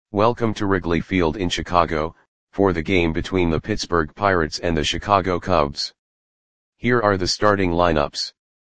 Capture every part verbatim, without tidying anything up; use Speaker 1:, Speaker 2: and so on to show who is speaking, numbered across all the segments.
Speaker 1: Welcome to Wrigley Field in Chicago, for the game between the Pittsburgh Pirates and the Chicago Cubs. Here are the starting lineups.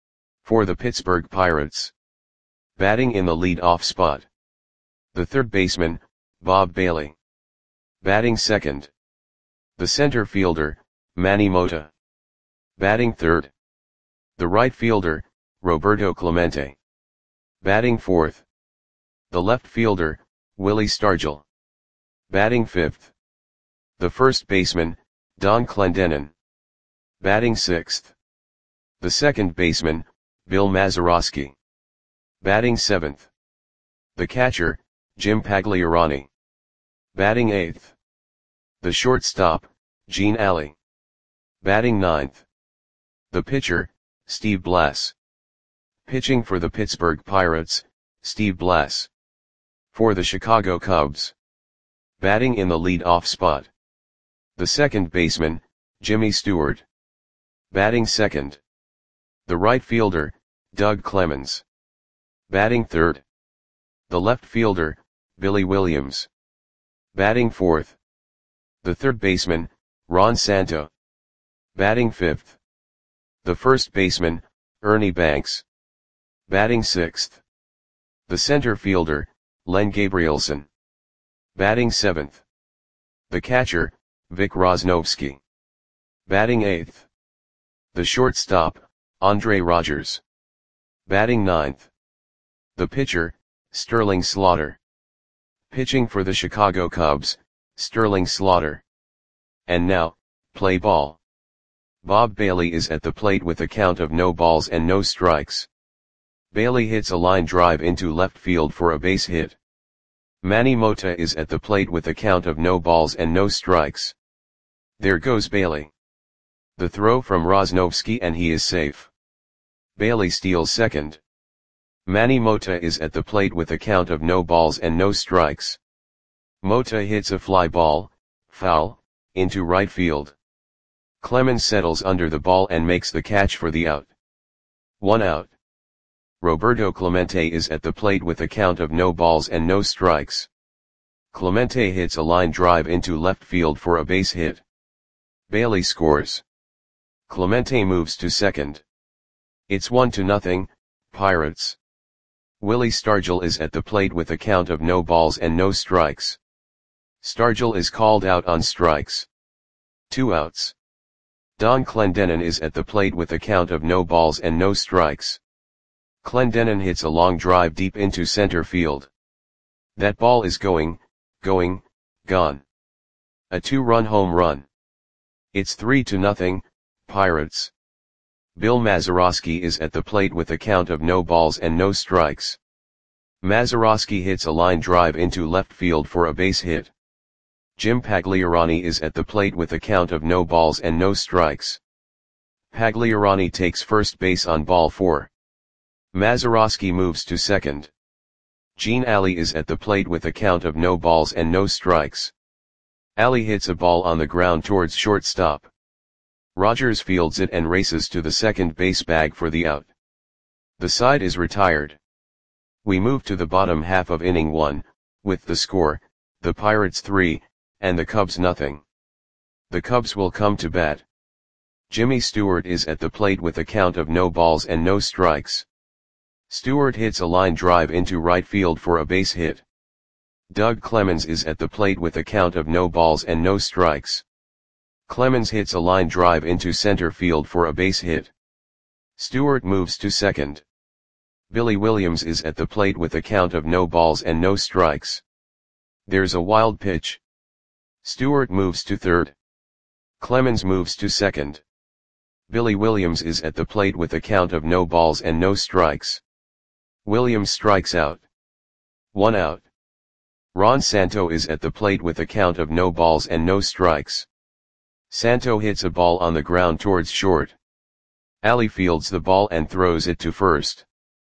Speaker 1: For the Pittsburgh Pirates. Batting in the lead-off spot. The third baseman, Bob Bailey. Batting second. The center fielder, Manny Mota. Batting third. The right fielder, Roberto Clemente. Batting fourth. The left fielder, Willie Stargell. Batting fifth. The first baseman, Don Clendenon. Batting sixth. The second baseman, Bill Mazeroski. Batting seventh. The catcher, Jim Pagliarani. Batting eighth. The shortstop, Gene Alley. Batting ninth. The pitcher, Steve Blass. Pitching for the Pittsburgh Pirates, Steve Blass. For the Chicago Cubs. Batting in the lead-off spot. The second baseman, Jimmy Stewart. Batting second. The right fielder, Doug Clemens. Batting third. The left fielder, Billy Williams. Batting fourth. The third baseman, Ron Santo. Batting fifth. The first baseman, Ernie Banks. Batting sixth. The center fielder, Len Gabrielson. Batting seventh. The catcher, Vic Rosnovsky. Batting eighth. The shortstop, Andre Rogers. Batting ninth. The pitcher, Sterling Slaughter. Pitching for the Chicago Cubs, Sterling Slaughter. And now, play ball. Bob Bailey is at the plate with a count of no balls and no strikes. Bailey hits a line drive into left field for a base hit. Manny Mota is at the plate with a count of no balls and no strikes. There goes Bailey. The throw from Rosnovsky and he is safe. Bailey steals second. Manny Mota is at the plate with a count of no balls and no strikes. Mota hits a fly ball, foul, into right field. Clemens settles under the ball and makes the catch for the out. One out. Roberto Clemente is at the plate with a count of no balls and no strikes. Clemente hits a line drive into left field for a base hit. Bailey scores. Clemente moves to second. It's one to nothing, Pirates. Willie Stargell is at the plate with a count of no balls and no strikes. Stargell is called out on strikes. Two outs. Don Clendenon is at the plate with a count of no balls and no strikes. Clendenon hits a long drive deep into center field. That ball is going, going, gone. A two-run home run. It's three to nothing, Pirates. Bill Mazeroski is at the plate with a count of no balls and no strikes. Mazeroski hits a line drive into left field for a base hit. Jim Pagliarani is at the plate with a count of no balls and no strikes. Pagliarani takes first base on ball four. Mazeroski moves to second. Gene Alley is at the plate with a count of no balls and no strikes. Alley hits a ball on the ground towards shortstop. Rogers fields it and races to the second base bag for the out. The side is retired. We move to the bottom half of inning one, with the score, the Pirates three, and the Cubs nothing. The Cubs will come to bat. Jimmy Stewart is at the plate with a count of no balls and no strikes. Stewart hits a line drive into right field for a base hit. Doug Clemens is at the plate with a count of no balls and no strikes. Clemens hits a line drive into center field for a base hit. Stewart moves to second. Billy Williams is at the plate with a count of no balls and no strikes. There's a wild pitch. Stewart moves to third. Clemens moves to second. Billy Williams is at the plate with a count of no balls and no strikes. Williams strikes out. One out. Ron Santo is at the plate with a count of no balls and no strikes. Santo hits a ball on the ground towards short. Alley fields the ball and throws it to first.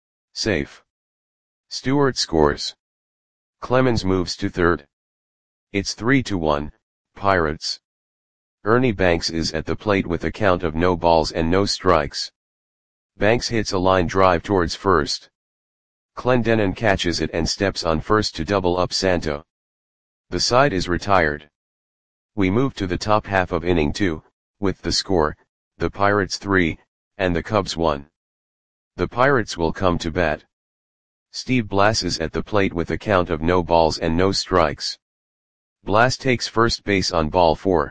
Speaker 1: Safe. Stewart scores. Clemens moves to third. It's three to one, Pirates. Ernie Banks is at the plate with a count of no balls and no strikes. Banks hits a line drive towards first. Clendenon catches it and steps on first to double up Santo. The side is retired. We move to the top half of inning two, with the score, the Pirates three, and the Cubs one. The Pirates will come to bat. Steve Blass is at the plate with a count of no balls and no strikes. Blass takes first base on ball four.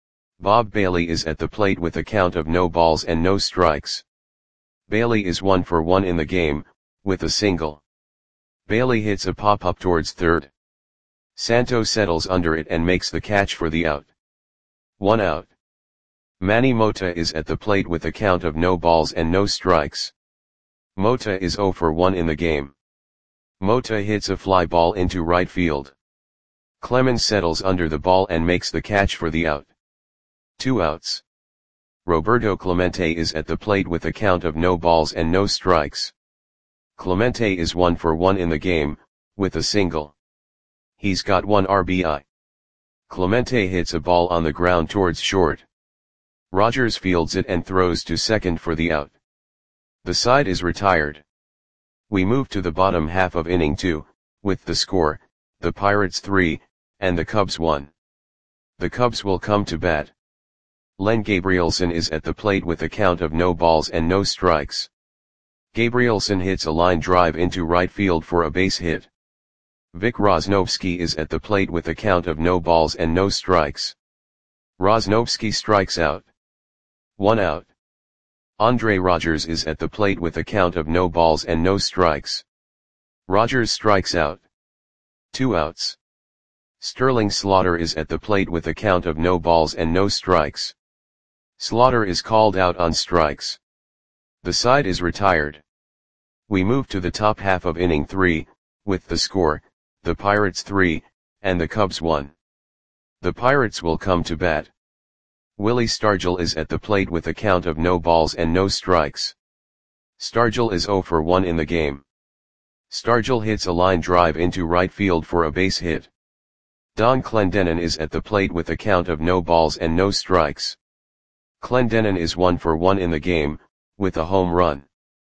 Speaker 1: Bob Bailey is at the plate with a count of no balls and no strikes. Bailey is one for one in the game, with a single. Bailey hits a pop-up towards third. Santo settles under it and makes the catch for the out. One out. Manny Mota is at the plate with a count of no balls and no strikes. Mota is zero for one in the game. Mota hits a fly ball into right field. Clemens settles under the ball and makes the catch for the out. Two outs. Roberto Clemente is at the plate with a count of no balls and no strikes. Clemente is one for one in the game, with a single. He's got one R B I. Clemente hits a ball on the ground towards short. Rogers fields it and throws to second for the out. The side is retired. We move to the bottom half of inning two, with the score, the Pirates three, and the Cubs one. The Cubs will come to bat. Len Gabrielson is at the plate with a count of no balls and no strikes. Gabrielson hits a line drive into right field for a base hit. Vic Rosnovsky is at the plate with a count of no balls and no strikes. Rosnovsky strikes out. One out. Andre Rogers is at the plate with a count of no balls and no strikes. Rogers strikes out. Two outs. Sterling Slaughter is at the plate with a count of no balls and no strikes. Slaughter is called out on strikes. The side is retired. We move to the top half of inning three, with the score, the Pirates three, and the Cubs one. The Pirates will come to bat. Willie Stargell is at the plate with a count of no balls and no strikes. Stargell is zero for one in the game. Stargell hits a line drive into right field for a base hit. Don Clendenon is at the plate with a count of no balls and no strikes. Clendenon is one for one in the game, with a home run.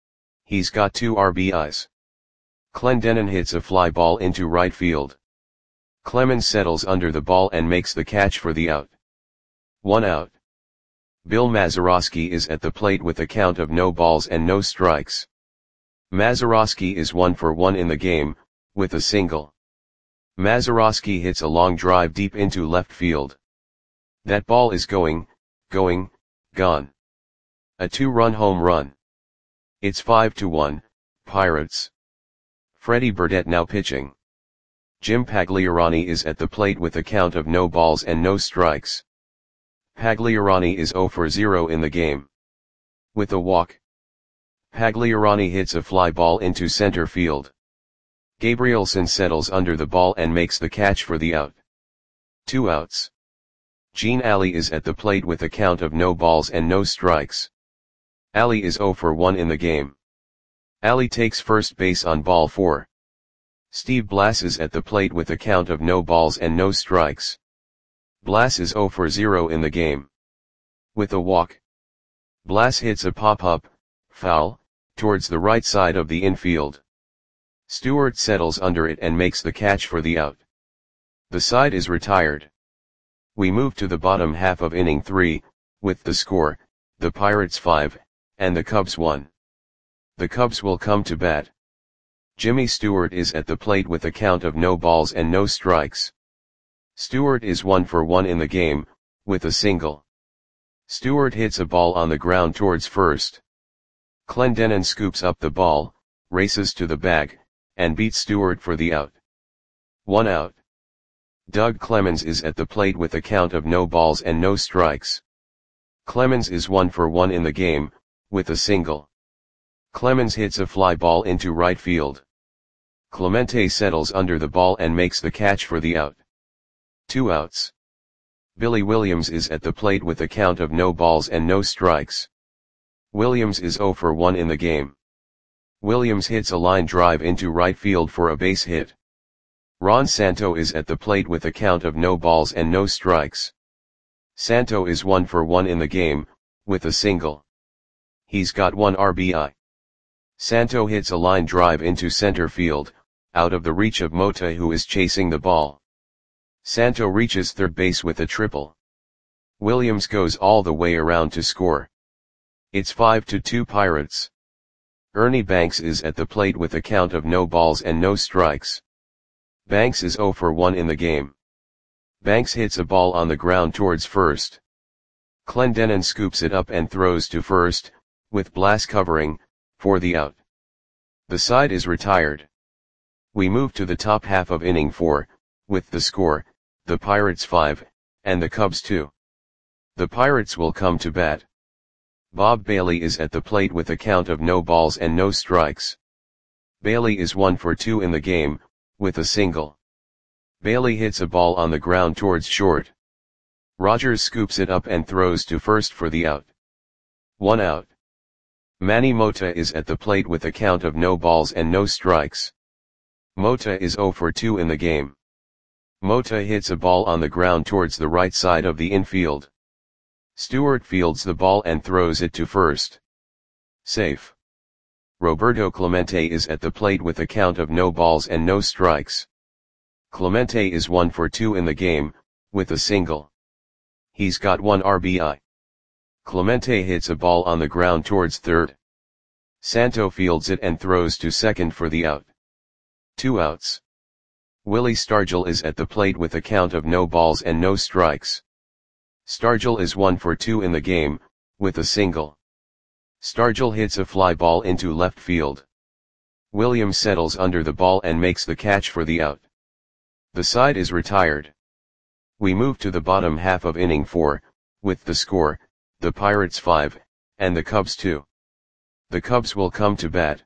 Speaker 1: He's got two R B Is. Clendenon hits a fly ball into right field. Clemens settles under the ball and makes the catch for the out. One out. Bill Mazeroski is at the plate with a count of no balls and no strikes. Mazeroski is one for one in the game, with a single. Mazeroski hits a long drive deep into left field. That ball is going, going, gone. A two-run home run. It's five to one, Pirates. Freddie Burdett now pitching. Jim Pagliarani is at the plate with a count of no balls and no strikes. Pagliarani is zero for zero in the game. With a walk. Pagliarani hits a fly ball into center field. Gabrielson settles under the ball and makes the catch for the out. Two outs. Gene Alley is at the plate with a count of no balls and no strikes. Alley is zero for one in the game. Alley takes first base on ball four. Steve Blass is at the plate with a count of no balls and no strikes. Blass is zero for zero in the game. With a walk. Blass hits a pop-up, foul, towards the right side of the infield. Stewart settles under it and makes the catch for the out. The side is retired. We move to the bottom half of inning three, with the score, the Pirates five, and the Cubs one. The Cubs will come to bat. Jimmy Stewart is at the plate with a count of no balls and no strikes. Stewart is one for one in the game, with a single. Stewart hits a ball on the ground towards first. Clendenon scoops up the ball, races to the bag, and beats Stewart for the out. One out. Doug Clemens is at the plate with a count of no balls and no strikes. Clemens is one for one in the game, with a single. Clemens hits a fly ball into right field. Clemente settles under the ball and makes the catch for the out. Two outs. Billy Williams is at the plate with a count of no balls and no strikes. Williams is zero for one in the game. Williams hits a line drive into right field for a base hit. Ron Santo is at the plate with a count of no balls and no strikes. Santo is one for one in the game, with a single. He's got one R B I. Santo hits a line drive into center field, out of the reach of Mota, who is chasing the ball. Santo reaches third base with a triple. Williams goes all the way around to score. It's five to two Pirates. Ernie Banks is at the plate with a count of no balls and no strikes. Banks is oh for one in the game. Banks hits a ball on the ground towards first. Clendenon scoops it up and throws to first, with Blas covering, for the out. The side is retired. We move to the top half of inning four, with the score, the Pirates five, and the Cubs two. The Pirates will come to bat. Bob Bailey is at the plate with a count of no balls and no strikes. Bailey is one for two in the game, with a single. Bailey hits a ball on the ground towards short. Rogers scoops it up and throws to first for the out. One out. Manny Mota is at the plate with a count of no balls and no strikes. Mota is oh for two in the game. Mota hits a ball on the ground towards the right side of the infield. Stewart fields the ball and throws it to first. Safe. Roberto Clemente is at the plate with a count of no balls and no strikes. Clemente is one for two in the game, with a single. He's got one R B I. Clemente hits a ball on the ground towards third. Santo fields it and throws to second for the out. Two outs. Willie Stargell is at the plate with a count of no balls and no strikes. Stargell is one for two in the game, with a single. Stargell hits a fly ball into left field. Williams settles under the ball and makes the catch for the out. The side is retired. We move to the bottom half of inning four, with the score, the Pirates five, and the Cubs two. The Cubs will come to bat.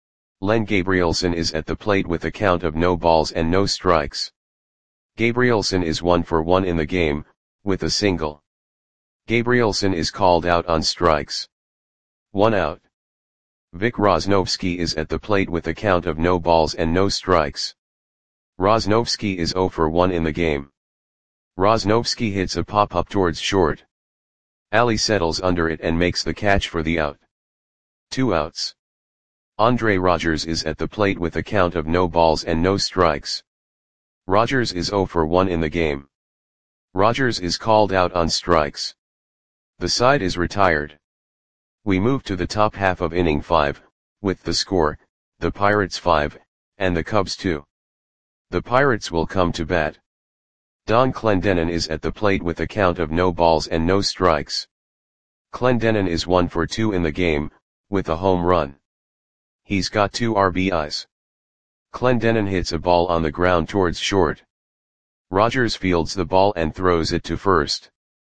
Speaker 1: Len Gabrielson is at the plate with a count of no balls and no strikes. Gabrielson is one for one in the game, with a single. Gabrielson is called out on strikes. One out. Vic Rosnovsky is at the plate with a count of no balls and no strikes. Rosnovsky is oh for one in the game. Rosnovsky hits a pop-up towards short. Ali settles under it and makes the catch for the out. Two outs. Andre Rogers is at the plate with a count of no balls and no strikes. Rogers is oh for one in the game. Rogers is called out on strikes. The side is retired. We move to the top half of inning five, with the score, the Pirates five, and the Cubs two. The Pirates will come to bat. Don Clendenon is at the plate with a count of no balls and no strikes. Clendenon is one for two in the game, with a home run. He's got two R B Is. Clendenon hits a ball on the ground towards short. Rogers fields the ball and throws it to first.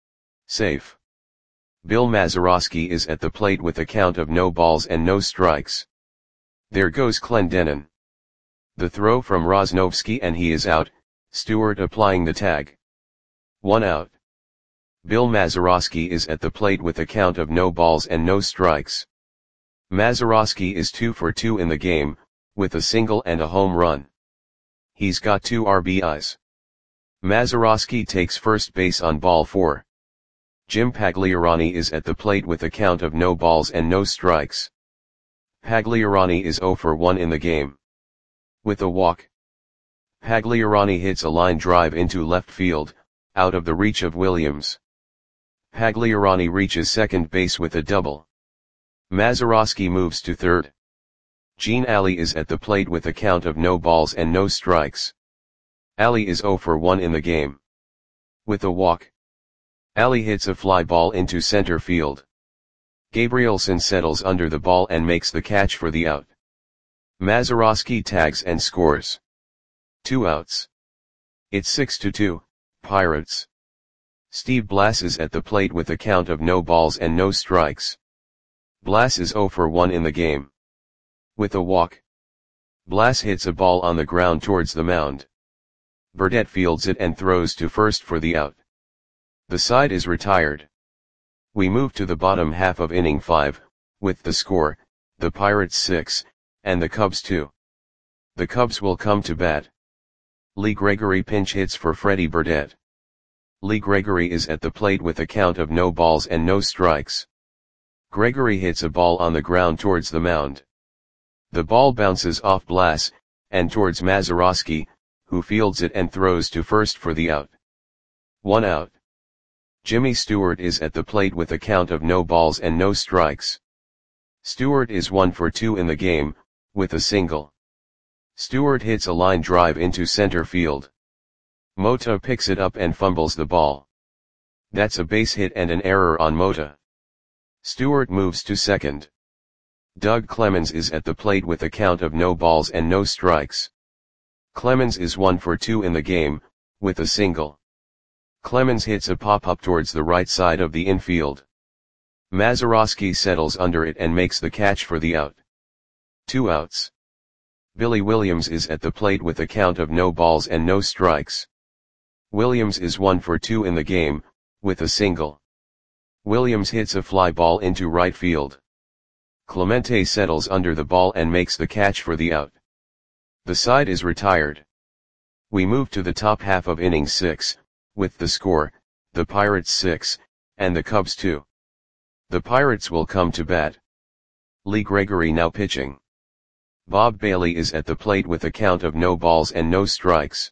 Speaker 1: Safe. Bill Mazeroski is at the plate with a count of no balls and no strikes. There goes Clendenon. The throw from Rosnovsky and he is out, Stewart applying the tag. One out. Bill Mazeroski is at the plate with a count of no balls and no strikes. Mazeroski is two for two in the game, with a single and a home run. He's got two R B Is. Mazeroski takes first base on ball four. Jim Pagliarani is at the plate with a count of no balls and no strikes. Pagliarani is oh for one in the game. With a walk. Pagliarani hits a line drive into left field, out of the reach of Williams. Pagliarani reaches second base with a double. Mazeroski moves to third. Gene Ali is at the plate with a count of no balls and no strikes. Ali is oh for one in the game. With a walk. Ali hits a fly ball into center field. Gabrielson settles under the ball and makes the catch for the out. Mazeroski tags and scores. Two outs. It's six to two, Pirates. Steve Blas is at the plate with a count of no balls and no strikes. Blas is oh for one in the game. With a walk. Blas hits a ball on the ground towards the mound. Burdette fields it and throws to first for the out. The side is retired. We move to the bottom half of inning five, with the score, the Pirates six, and the Cubs two. The Cubs will come to bat. Lee Gregory pinch hits for Freddie Burdette. Lee Gregory is at the plate with a count of no balls and no strikes. Gregory hits a ball on the ground towards the mound. The ball bounces off Blas, and towards Mazeroski, who fields it and throws to first for the out. One out. Jimmy Stewart is at the plate with a count of no balls and no strikes. Stewart is one for two in the game, with a single. Stewart hits a line drive into center field. Mota picks it up and fumbles the ball. That's a base hit and an error on Mota. Stewart moves to second. Doug Clemens is at the plate with a count of no balls and no strikes. Clemens is one for two in the game, with a single. Clemens hits a pop-up towards the right side of the infield. Mazeroski settles under it and makes the catch for the out. Two outs. Billy Williams is at the plate with a count of no balls and no strikes. Williams is one for two in the game, with a single. Williams hits a fly ball into right field. Clemente settles under the ball and makes the catch for the out. The side is retired. We move to the top half of inning six, with the score, the Pirates six, and the Cubs two. The Pirates will come to bat. Lee Gregory now pitching. Bob Bailey is at the plate with a count of no balls and no strikes.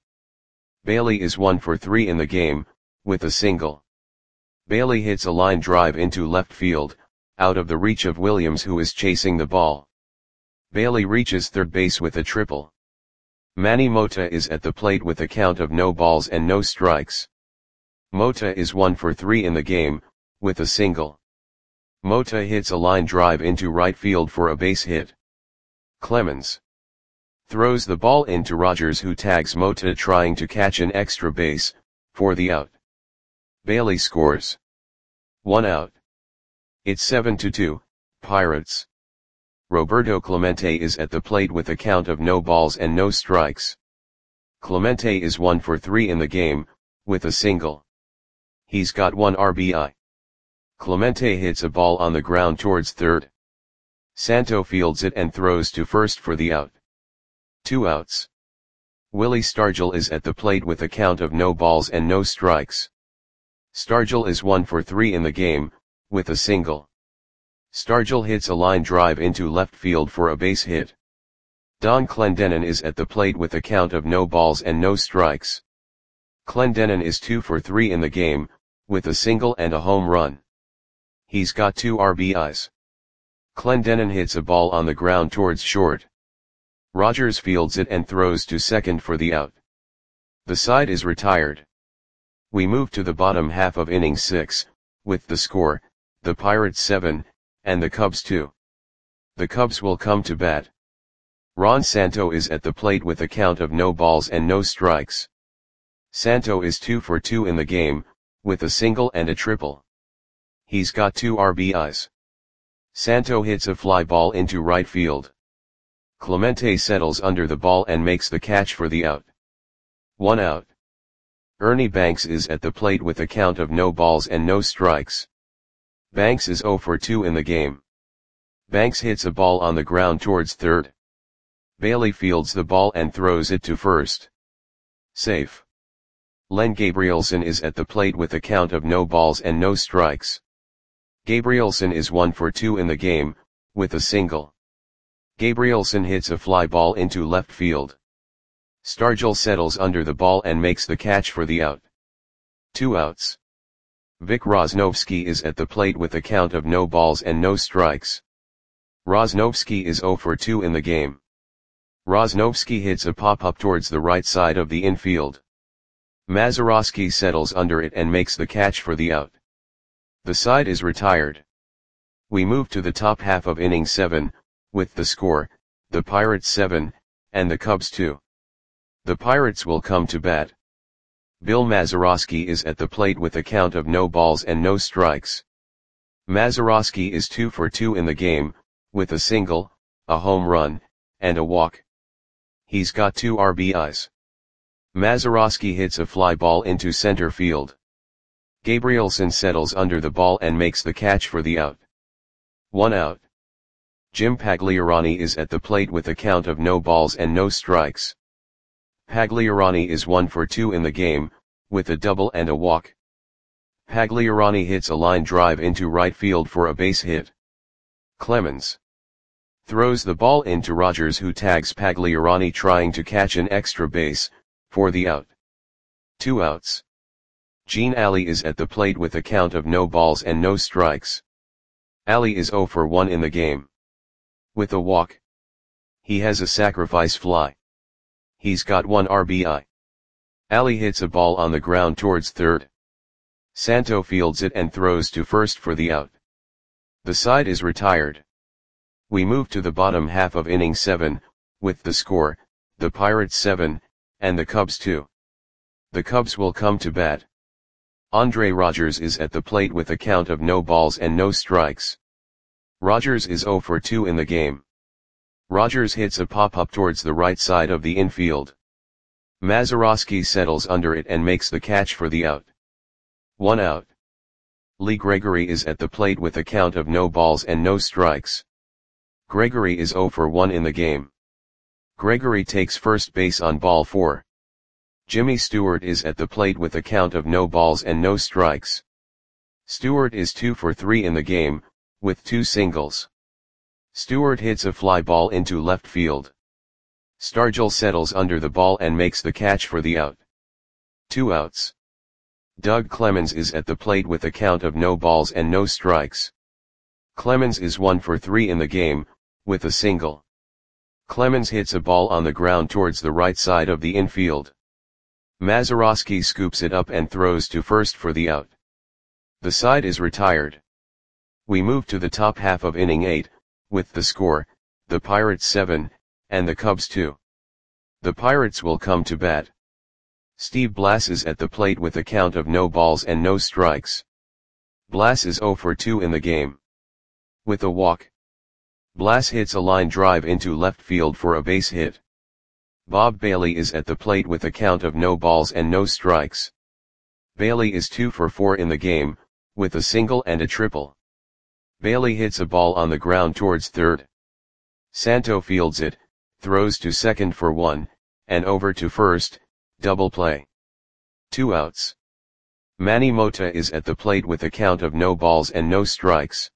Speaker 1: Bailey is one for three in the game, with a single. Bailey hits a line drive into left field, out of the reach of Williams, who is chasing the ball. Bailey reaches third base with a triple. Manny Mota is at the plate with a count of no balls and no strikes. Mota is one for three in the game, with a single. Mota hits a line drive into right field for a base hit. Clemens throws the ball into Rogers, who tags Mota trying to catch an extra base, for the out. Bailey scores. One out. It's seven to two, Pirates. Roberto Clemente is at the plate with a count of no balls and no strikes. Clemente is one for three in the game, with a single. He's got one R B I. Clemente hits a ball on the ground towards third. Santo fields it and throws to first for the out. Two outs. Willie Stargell is at the plate with a count of no balls and no strikes. Stargell is one for three in the game, with a single. Stargell hits a line drive into left field for a base hit. Don Clendenon is at the plate with a count of no balls and no strikes. Clendenon is two for three in the game, with a single and a home run. He's got two R B Is. Clendenon hits a ball on the ground towards short. Rogers fields it and throws to second for the out. The side is retired. We move to the bottom half of inning six, with the score, the Pirates seven, and the Cubs two. The Cubs will come to bat. Ron Santo is at the plate with a count of no balls and no strikes. Santo is two for two in the game, with a single and a triple. He's got two R B Is. Santo hits a fly ball into right field. Clemente settles under the ball and makes the catch for the out. One out. Ernie Banks is at the plate with a count of no balls and no strikes. Banks is zero for two in the game. Banks hits a ball on the ground towards third. Bailey fields the ball and throws it to first. Safe. Len Gabrielson is at the plate with a count of no balls and no strikes. Gabrielson is one for two in the game, with a single. Gabrielson hits a fly ball into left field. Stargell settles under the ball and makes the catch for the out. Two outs. Vic Rosnovsky is at the plate with a count of no balls and no strikes. Rosnovsky is zero for two in the game. Rosnovsky hits a pop-up towards the right side of the infield. Mazeroski settles under it and makes the catch for the out. The side is retired. We move to the top half of inning seven, with the score, the Pirates seven, and the Cubs two. The Pirates will come to bat. Bill Mazeroski is at the plate with a count of no balls and no strikes. Mazeroski is two for two in the game, with a single, a home run, and a walk. He's got two R B Is. Mazeroski hits a fly ball into center field. Gabrielson settles under the ball and makes the catch for the out. One out. Jim Pagliarani is at the plate with a count of no balls and no strikes. Pagliarani is one for two in the game, with a double and a walk. Pagliarani hits a line drive into right field for a base hit. Clemens throws the ball into Rogers, who tags Pagliarani trying to catch an extra base, for the out. Two outs. Gene Ali is at the plate with a count of no balls and no strikes. Ali is zero for one in the game. With a walk. He has a sacrifice fly. He's got one R B I. Ali hits a ball on the ground towards third. Santo fields it and throws to first for the out. The side is retired. We move to the bottom half of inning seven, with the score, the Pirates seven, and the Cubs two. The Cubs will come to bat. Andre Rogers is at the plate with a count of no balls and no strikes. Rogers is zero for two in the game. Rogers hits a pop-up towards the right side of the infield. Mazeroski settles under it and makes the catch for the out. One out. Lee Gregory is at the plate with a count of no balls and no strikes. Gregory is zero for one in the game. Gregory takes first base on ball four. Jimmy Stewart is at the plate with a count of no balls and no strikes. Stewart is two for three in the game, with two singles. Stewart hits a fly ball into left field. Stargell settles under the ball and makes the catch for the out. Two outs. Doug Clemens is at the plate with a count of no balls and no strikes. Clemens is one for three in the game, with a single. Clemens hits a ball on the ground towards the right side of the infield. Mazeroski scoops it up and throws to first for the out. The side is retired. We move to the top half of inning eight, with the score, the Pirates seven, and the Cubs two. The Pirates will come to bat. Steve Blass is at the plate with a count of no balls and no strikes. Blass is zero for two in the game. With a walk. Blass hits a line drive into left field for a base hit. Bob Bailey is at the plate with a count of no balls and no strikes. Bailey is two for four in the game, with a single and a triple. Bailey hits a ball on the ground towards third. Santo fields it, throws to second for one, and over to first, double play. Two outs. Manny Mota is at the plate with a count of no balls and no strikes.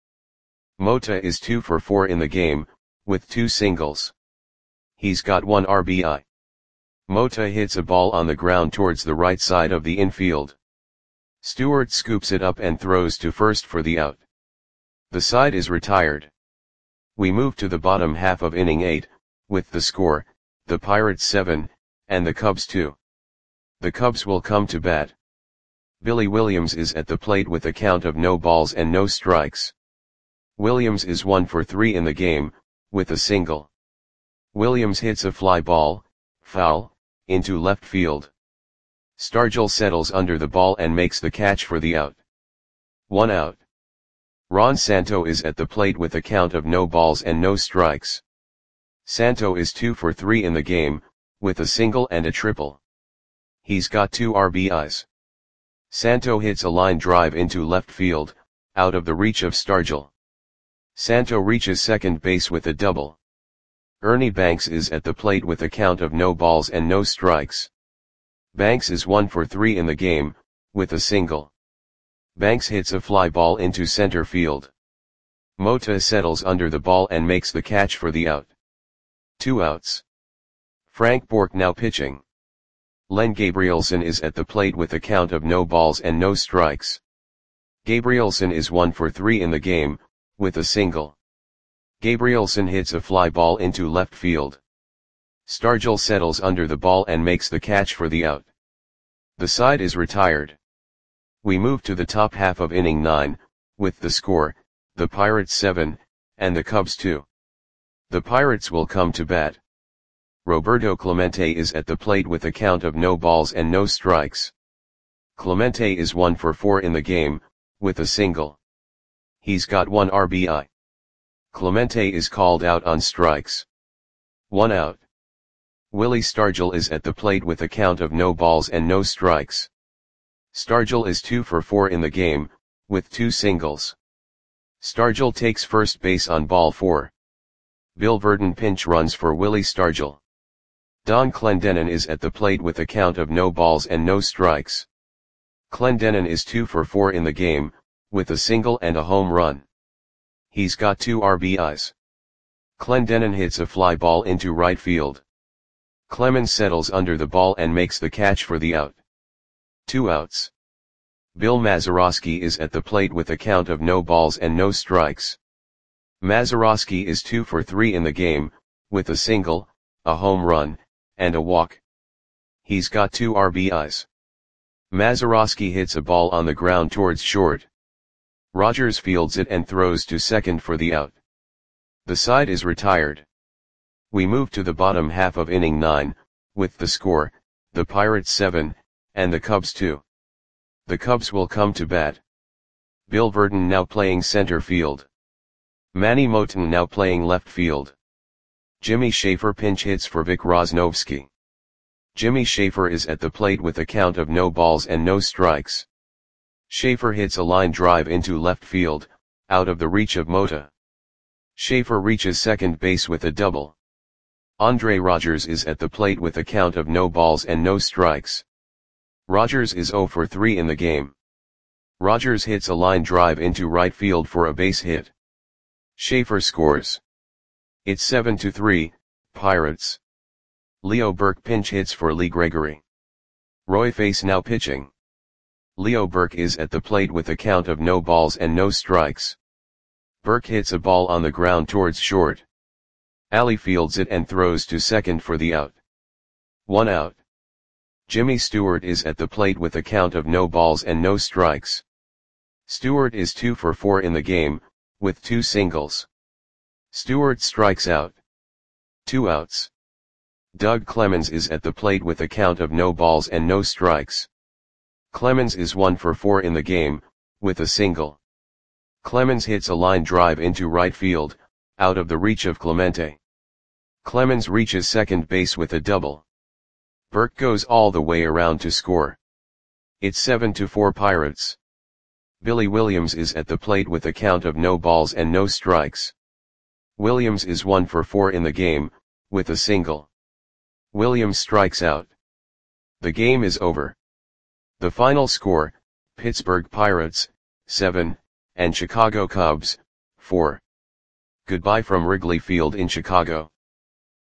Speaker 1: Mota is two for four in the game, with two singles. He's got one R B I. Mota hits a ball on the ground towards the right side of the infield. Stewart scoops it up and throws to first for the out. The side is retired. We move to the bottom half of inning eight, with the score, the Pirates seven, and the Cubs two. The Cubs will come to bat. Billy Williams is at the plate with a count of no balls and no strikes. Williams is one for three in the game, with a single. Williams hits a fly ball, foul, into left field. Stargell settles under the ball and makes the catch for the out. One out. Ron Santo is at the plate with a count of no balls and no strikes. Santo is two for three in the game, with a single and a triple. He's got two R B Is. Santo hits a line drive into left field, out of the reach of Stargell. Santo reaches second base with a double. Ernie Banks is at the plate with a count of no balls and no strikes. Banks is one for three in the game, with a single. Banks hits a fly ball into center field. Mota settles under the ball and makes the catch for the out. Two outs. Frank Bork now pitching. Len Gabrielson is at the plate with a count of no balls and no strikes. Gabrielson is one for three in the game, with a single. Gabrielson hits a fly ball into left field. Stargell settles under the ball and makes the catch for the out. The side is retired. We move to the top half of inning nine, with the score, the Pirates seven, and the Cubs two. The Pirates will come to bat. Roberto Clemente is at the plate with a count of no balls and no strikes. Clemente is one for four in the game, with a single. He's got one R B I. Clemente is called out on strikes. One out. Willie Stargell is at the plate with a count of no balls and no strikes. Stargell is two for four in the game, with two singles. Stargell takes first base on ball four. Bill Verdon pinch runs for Willie Stargell. Don Clendenon is at the plate with a count of no balls and no strikes. Clendenon is two for four in the game, with a single and a home run. He's got two R B Is. Clendenon hits a fly ball into right field. Clemens settles under the ball and makes the catch for the out. Two outs. Bill Mazeroski is at the plate with a count of no balls and no strikes. Mazeroski is two for three in the game, with a single, a home run, and a walk. He's got two R B Is. Mazeroski hits a ball on the ground towards short. Rogers fields it and throws to second for the out. The side is retired. We move to the bottom half of inning nine, with the score, the Pirates seven, and the Cubs two. The Cubs will come to bat. Bill Verdon now playing center field. Manny Moten now playing left field. Jimmy Schaefer pinch hits for Vic Rosnovsky. Jimmy Schaefer is at the plate with a count of no balls and no strikes. Schaefer hits a line drive into left field, out of the reach of Mota. Schaefer reaches second base with a double. Andre Rogers is at the plate with a count of no balls and no strikes. Rogers is oh for three in the game. Rogers hits a line drive into right field for a base hit. Schaefer scores. It's seven to three, Pirates. Leo Burke pinch hits for Lee Gregory. Roy Face now pitching. Leo Burke is at the plate with a count of no balls and no strikes. Burke hits a ball on the ground towards short. Ali fields it and throws to second for the out. One out. Jimmy Stewart is at the plate with a count of no balls and no strikes. Stewart is two for four in the game, with two singles. Stewart strikes out. Two outs. Doug Clemens is at the plate with a count of no balls and no strikes. Clemens is one for four in the game, with a single. Clemens hits a line drive into right field, out of the reach of Clemente. Clemens reaches second base with a double. Burke goes all the way around to score. It's seven to four Pirates. Billy Williams is at the plate with a count of no balls and no strikes. Williams is one for four in the game, with a single. Williams strikes out. The game is over. The final score, Pittsburgh Pirates, seven, and Chicago Cubs, four. Goodbye from Wrigley Field in Chicago.